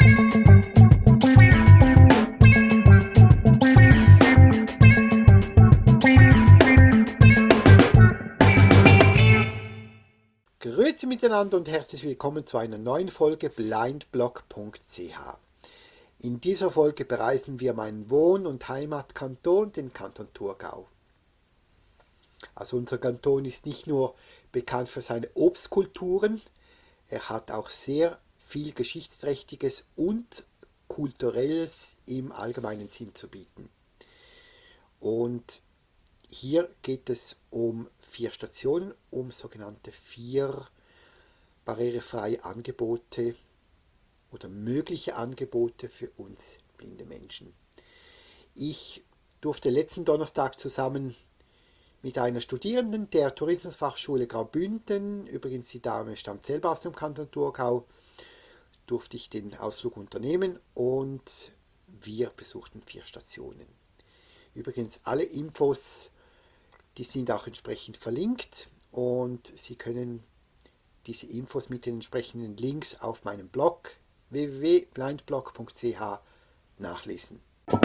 Grüezi miteinander und herzlich willkommen zu einer neuen Folge blindblog.ch. In dieser Folge bereisen wir meinen Wohn- und Heimatkanton, den Kanton Thurgau. Also unser Kanton ist nicht nur bekannt für seine Obstkulturen, er hat auch sehr viel Geschichtsträchtiges und Kulturelles im allgemeinen Sinn zu bieten. Und hier geht es um 4 Stationen, um sogenannte 4 barrierefreie Angebote oder mögliche Angebote für uns blinde Menschen. Ich durfte letzten Donnerstag zusammen mit einer Studierenden der Tourismusfachschule Graubünden, übrigens die Dame stammt selber aus dem Kanton Thurgau, durfte ich den Ausflug unternehmen und wir besuchten 4 Stationen. Übrigens alle Infos, die sind auch entsprechend verlinkt und Sie können diese Infos mit den entsprechenden Links auf meinem Blog www.blindblog.ch nachlesen.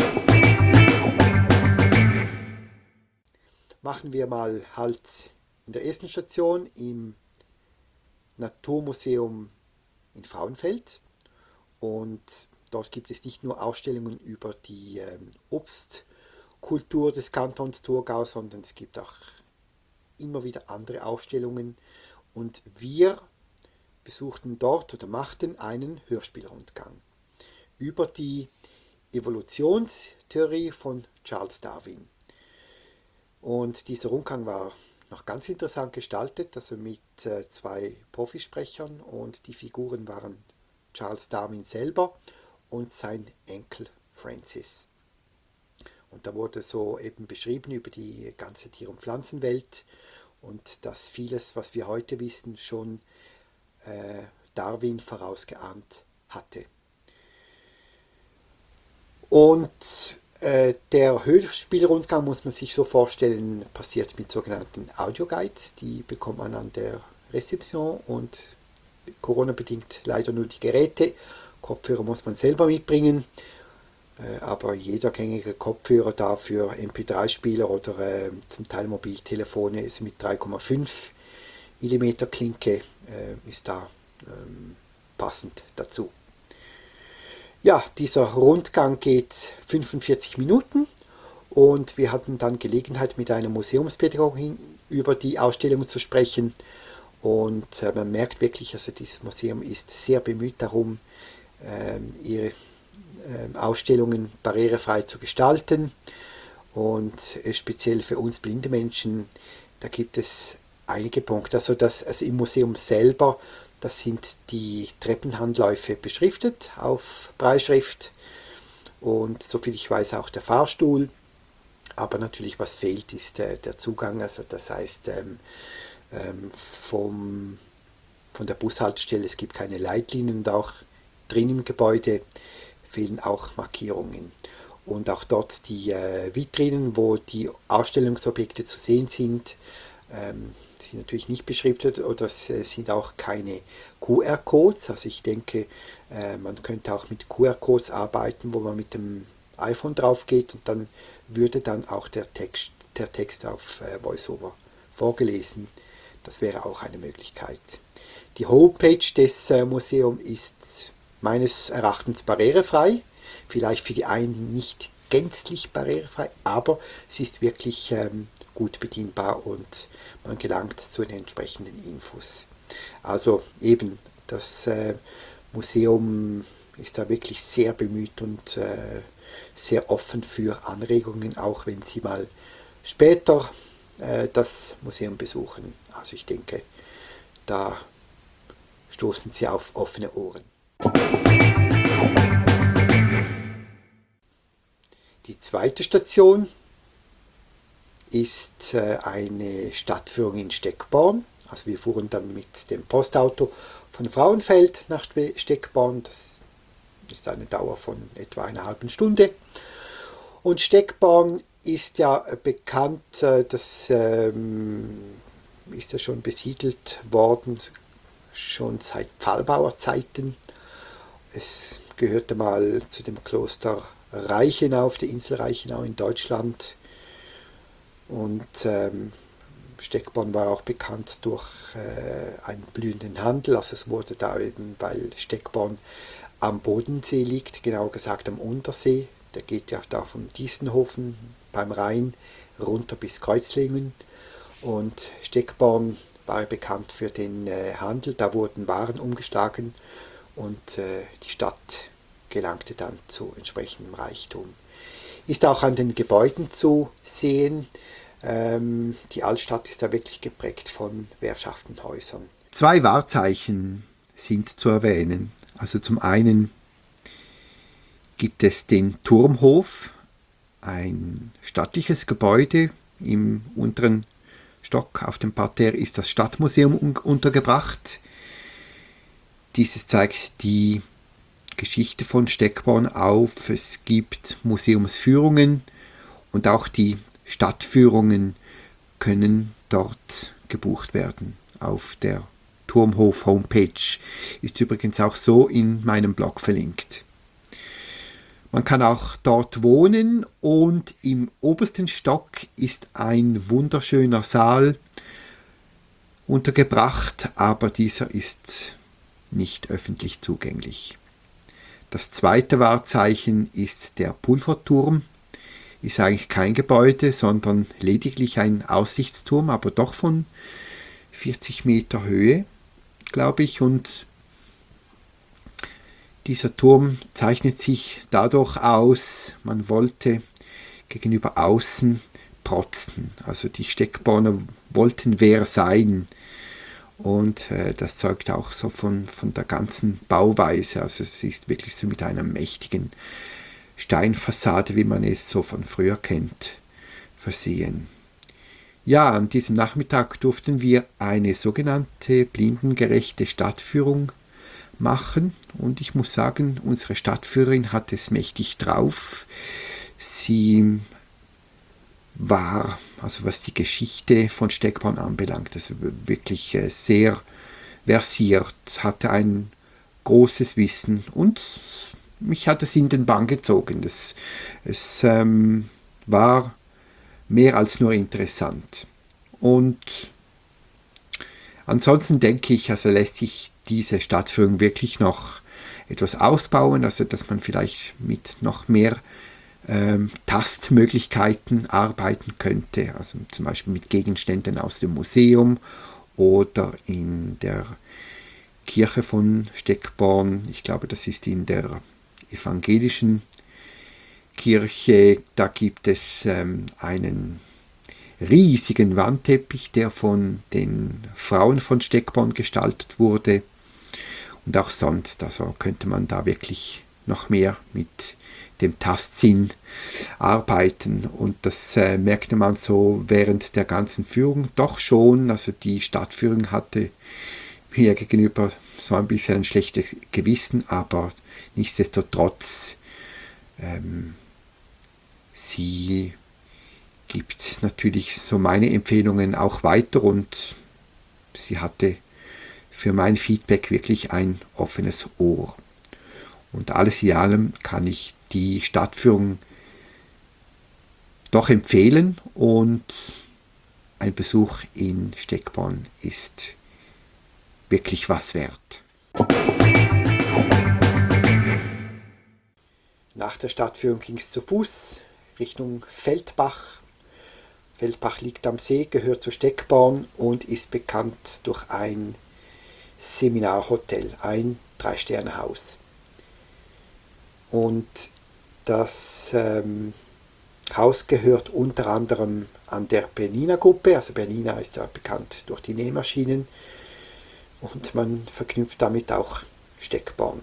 Machen wir mal Halt in der ersten Station im Naturmuseum in Frauenfeld. Und dort gibt es nicht nur Ausstellungen über die Obstkultur des Kantons Thurgau, sondern es gibt auch immer wieder andere Ausstellungen. Und wir besuchten dort oder machten einen Hörspielrundgang über die Evolutionstheorie von Charles Darwin. Und dieser Rundgang war noch ganz interessant gestaltet, also mit 2 Profisprechern, und die Figuren waren Charles Darwin selber und sein Enkel Francis. Und da wurde so eben beschrieben über die ganze Tier- und Pflanzenwelt und dass vieles, was wir heute wissen, schon Darwin vorausgeahnt hatte. Und der Hörspielrundgang, muss man sich so vorstellen, passiert mit sogenannten Audioguides. Die bekommt man an der Rezeption und Corona-bedingt leider nur die Geräte. Kopfhörer muss man selber mitbringen, aber jeder gängige Kopfhörer dafür MP3-Spieler oder zum Teil Mobiltelefone ist mit 3,5 mm Klinke ist da passend dazu. Ja, dieser Rundgang geht 45 Minuten und wir hatten dann Gelegenheit, mit einer Museumspädagogin über die Ausstellung zu sprechen. Und man merkt wirklich, also dieses Museum ist sehr bemüht darum, ihre Ausstellungen barrierefrei zu gestalten. Und speziell für uns blinde Menschen, da gibt es einige Punkte. Also im Museum selber, das sind die Treppenhandläufe beschriftet auf Brailleschrift und soviel ich weiß auch der Fahrstuhl. Aber natürlich, was fehlt, ist der Zugang. Also das heißt, von der Bushaltestelle, es gibt keine Leitlinien und auch drin im Gebäude fehlen auch Markierungen. Und auch dort die Vitrinen, wo die Ausstellungsobjekte zu sehen sind natürlich nicht beschriftet oder es sind auch keine QR-Codes. Also ich denke, man könnte auch mit QR-Codes arbeiten, wo man mit dem iPhone drauf geht und dann würde dann auch der Text auf VoiceOver vorgelesen. Das wäre auch eine Möglichkeit. Die Homepage des Museums ist meines Erachtens barrierefrei. Vielleicht für die einen nicht gänzlich barrierefrei, aber es ist wirklich gut bedienbar und man gelangt zu den entsprechenden Infos. Also eben, das Museum ist da wirklich sehr bemüht und sehr offen für Anregungen, auch wenn Sie mal später das Museum besuchen. Also ich denke, da stoßen Sie auf offene Ohren. Die zweite Station ist eine Stadtführung in Steckborn. Also wir fuhren dann mit dem Postauto von Frauenfeld nach Steckborn. Das ist eine Dauer von etwa einer halben Stunde. Und Steckborn ist ja bekannt, das ist ja schon besiedelt worden, schon seit Pfahlbauerzeiten. Es gehörte mal zu dem Kloster Reichenau auf der Insel Reichenau in Deutschland. Und Steckborn war auch bekannt durch einen blühenden Handel. Also es wurde da eben, weil Steckborn am Bodensee liegt, genauer gesagt am Untersee. Der geht ja da von Diessenhofen beim Rhein runter bis Kreuzlingen. Und Steckborn war bekannt für den Handel. Da wurden Waren umgeschlagen und die Stadt gelangte dann zu entsprechendem Reichtum. Ist auch an den Gebäuden zu sehen. Die Altstadt ist da wirklich geprägt von wehrschaften Häusern. Zwei Wahrzeichen sind zu erwähnen. Also zum einen gibt es den Turmhof, ein stattliches Gebäude. Im unteren Stock auf dem Parterre ist das Stadtmuseum untergebracht. Dieses zeigt die Geschichte von Steckborn auf. Es gibt Museumsführungen und auch die Stadtführungen können dort gebucht werden. Auf der Turmhof Homepage ist übrigens auch so in meinem Blog verlinkt. Man kann auch dort wohnen und im obersten Stock ist ein wunderschöner Saal untergebracht, aber dieser ist nicht öffentlich zugänglich. Das zweite Wahrzeichen ist der Pulverturm. Ist eigentlich kein Gebäude, sondern lediglich ein Aussichtsturm, aber doch von 40 Meter Höhe, glaube ich. Und dieser Turm zeichnet sich dadurch aus, man wollte gegenüber außen protzen. Also die Steckborner wollten wer sein. Und das zeugt auch so von der ganzen Bauweise. Also es ist wirklich so mit einer mächtigen Steinfassade, wie man es so von früher kennt, versehen. Ja, an diesem Nachmittag durften wir eine sogenannte blindengerechte Stadtführung machen und ich muss sagen, unsere Stadtführerin hat es mächtig drauf. Sie war, also was die Geschichte von Steckborn anbelangt, also wirklich sehr versiert, hatte ein großes Wissen und mich hat es in den Bann gezogen. Es war mehr als nur interessant. Und ansonsten denke ich, also lässt sich diese Stadtführung wirklich noch etwas ausbauen, also dass man vielleicht mit noch mehr Tastmöglichkeiten arbeiten könnte, also zum Beispiel mit Gegenständen aus dem Museum oder in der Kirche von Steckborn. Ich glaube, das ist in der evangelischen Kirche. Da gibt es einen riesigen Wandteppich, der von den Frauen von Steckborn gestaltet wurde. Und auch sonst, also könnte man da wirklich noch mehr mit dem Tastsinn arbeiten. Und das merkte man so während der ganzen Führung doch schon. Also die Stadtführung hatte mir gegenüber so ein bisschen ein schlechtes Gewissen, aber nichtsdestotrotz, sie gibt natürlich so meine Empfehlungen auch weiter und sie hatte für mein Feedback wirklich ein offenes Ohr. Und alles in allem kann ich die Stadtführung doch empfehlen und ein Besuch in Steckborn ist wirklich was wert. Nach der Stadtführung ging es zu Fuß Richtung Feldbach. Feldbach liegt am See, gehört zu Steckborn und ist bekannt durch ein Seminarhotel, ein 3-Sterne-Haus. Und das Haus gehört unter anderem an der Bernina-Gruppe. Also Bernina ist ja bekannt durch die Nähmaschinen und man verknüpft damit auch Steckborn.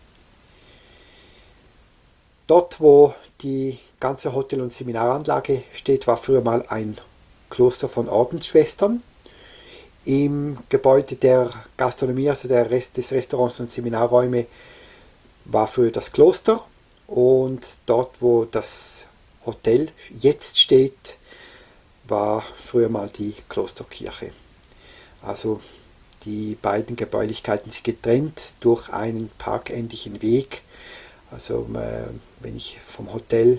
Dort, wo die ganze Hotel- und Seminaranlage steht, war früher mal ein Kloster von Ordensschwestern. Im Gebäude der Gastronomie, also des Restaurants und Seminarräume, war früher das Kloster. Und dort, wo das Hotel jetzt steht, war früher mal die Klosterkirche. Also die beiden Gebäulichkeiten sind getrennt durch einen parkähnlichen Weg. Also wenn ich vom Hotel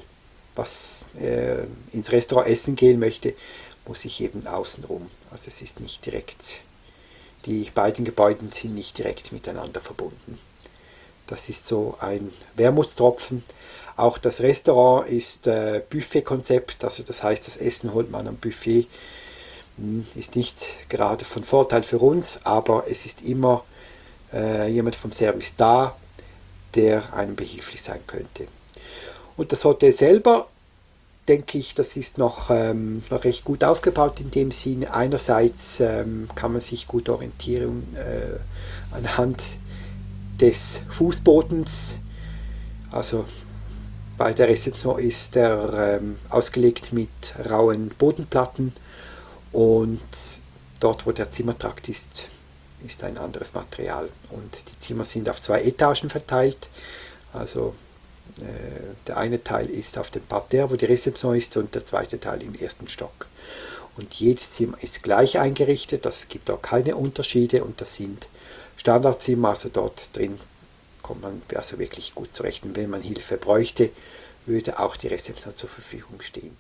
ins Restaurant essen gehen möchte, muss ich eben außenrum. Also es ist nicht direkt, die beiden Gebäude sind nicht direkt miteinander verbunden. Das ist so ein Wermutstropfen. Auch das Restaurant ist Buffet-Konzept, also das heißt, das Essen holt man am Buffet. Ist nicht gerade von Vorteil für uns, aber es ist immer jemand vom Service da, der einem behilflich sein könnte. Und das Hotel selber, denke ich, das ist noch recht gut aufgebaut in dem Sinne. Einerseits kann man sich gut orientieren anhand des Fußbodens. Also bei der Rezeption ist er ausgelegt mit rauen Bodenplatten und dort, wo der Zimmertrakt ist ein anderes Material. Und die Zimmer sind auf 2 Etagen verteilt. Also der eine Teil ist auf dem Parterre, wo die Rezeption ist, und der zweite Teil im ersten Stock. Und jedes Zimmer ist gleich eingerichtet, es gibt auch keine Unterschiede und das sind Standardzimmer, also dort drin kommt man also wirklich gut zurecht. Und wenn man Hilfe bräuchte, würde auch die Rezeption zur Verfügung stehen.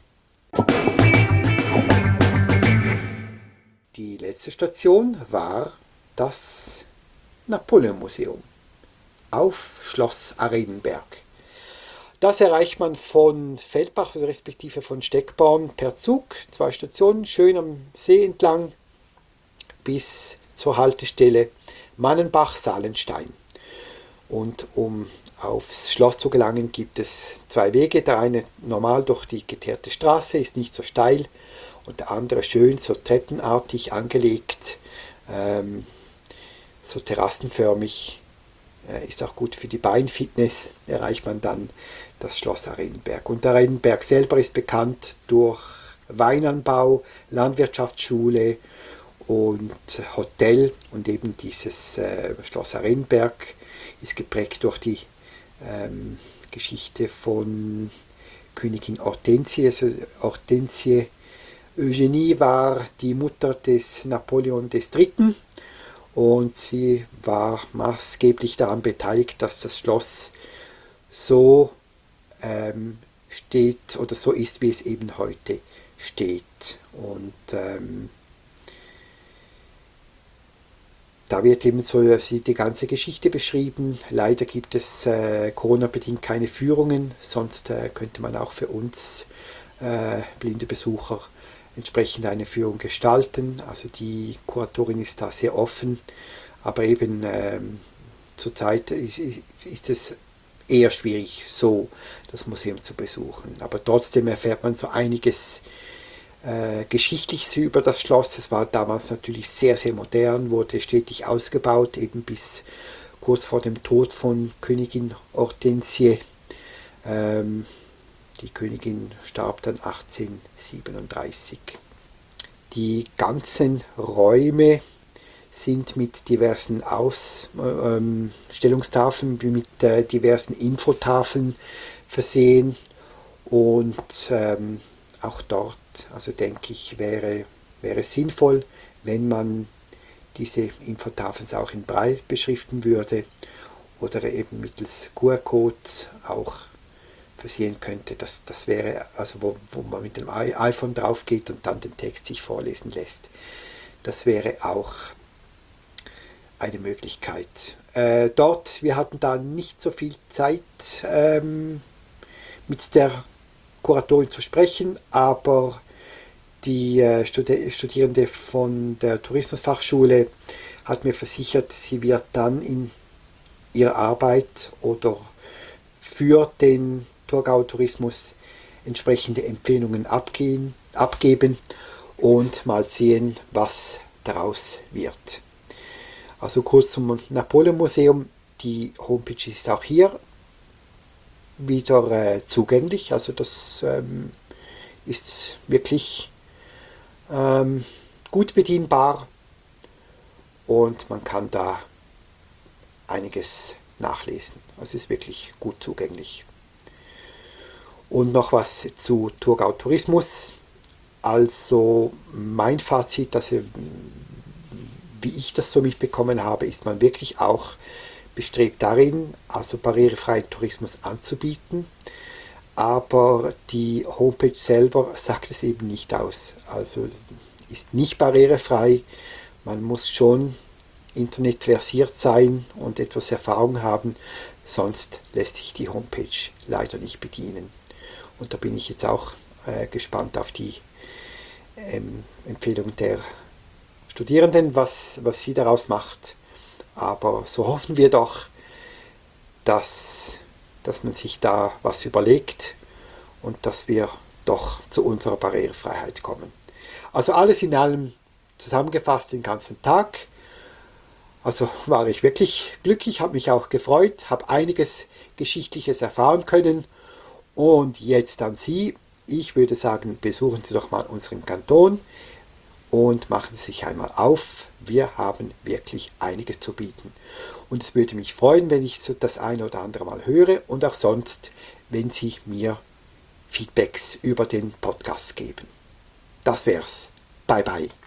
Die letzte Station war das Napoleon-Museum auf Schloss Arenenberg. Das erreicht man von Feldbach respektive von Steckborn per Zug, 2 Stationen, schön am See entlang, bis zur Haltestelle Mannenbach-Salenstein. Und um aufs Schloss zu gelangen, gibt es 2 Wege. Der eine normal durch die geteerte Straße, ist nicht so steil, und der andere schön so treppenartig angelegt, so terrassenförmig, ist auch gut für die Beinfitness, erreicht man dann das Schloss Arenenberg. Und Arenenberg selber ist bekannt durch Weinanbau, Landwirtschaftsschule und Hotel, und eben dieses Schloss Arenenberg ist geprägt durch die Geschichte von Königin Hortensie. Also Hortensie Eugenie war die Mutter des Napoleon III. Und sie war maßgeblich daran beteiligt, dass das Schloss so steht oder so ist, wie es eben heute steht. Und da wird eben so die ganze Geschichte beschrieben. Leider gibt es Corona-bedingt keine Führungen, sonst könnte man auch für uns blinde Besucher entsprechend eine Führung gestalten. Also die Kuratorin ist da sehr offen, aber eben zurzeit ist es eher schwierig, so das Museum zu besuchen. Aber trotzdem erfährt man so einiges Geschichtliches über das Schloss. Es war damals natürlich sehr, sehr modern, wurde stetig ausgebaut, eben bis kurz vor dem Tod von Königin Hortensie. Die Königin starb dann 1837. Die ganzen Räume sind mit diversen Ausstellungstafeln, mit diversen Infotafeln versehen, und auch dort, also denke ich, wäre sinnvoll, wenn man diese Infotafeln auch in Braille beschriften würde oder eben mittels QR-Code auch versehen könnte. Das wäre, also wo man mit dem iPhone drauf geht und dann den Text sich vorlesen lässt. Das wäre auch eine Möglichkeit. Wir hatten da nicht so viel Zeit mit der Kuratorin zu sprechen, aber die Studierende von der Tourismusfachschule hat mir versichert, sie wird dann in ihrer Arbeit oder für den Thurgauer Tourismus entsprechende Empfehlungen abgeben und mal sehen, was daraus wird. Also kurz zum Napoleon-Museum. Die Homepage ist auch hier wieder zugänglich. Also das ist wirklich gut bedienbar und man kann da einiges nachlesen. Also ist wirklich gut zugänglich. Und noch was zu Thurgau Tourismus. Also mein Fazit, dass wie ich das so mitbekommen habe, ist man wirklich auch bestrebt darin, also barrierefreien Tourismus anzubieten, aber die Homepage selber sagt es eben nicht aus. Also ist nicht barrierefrei, man muss schon internetversiert sein und etwas Erfahrung haben, sonst lässt sich die Homepage leider nicht bedienen. Und da bin ich jetzt auch gespannt auf die Empfehlung der Studierenden, was sie daraus macht. Aber so hoffen wir doch, dass man sich da was überlegt und dass wir doch zu unserer Barrierefreiheit kommen. Also alles in allem zusammengefasst den ganzen Tag. Also war ich wirklich glücklich, habe mich auch gefreut, habe einiges Geschichtliches erfahren können. Und jetzt an Sie. Ich würde sagen, besuchen Sie doch mal unseren Kanton und machen Sie sich einmal auf. Wir haben wirklich einiges zu bieten. Und es würde mich freuen, wenn ich das eine oder andere mal höre und auch sonst, wenn Sie mir Feedbacks über den Podcast geben. Das wär's. Bye bye.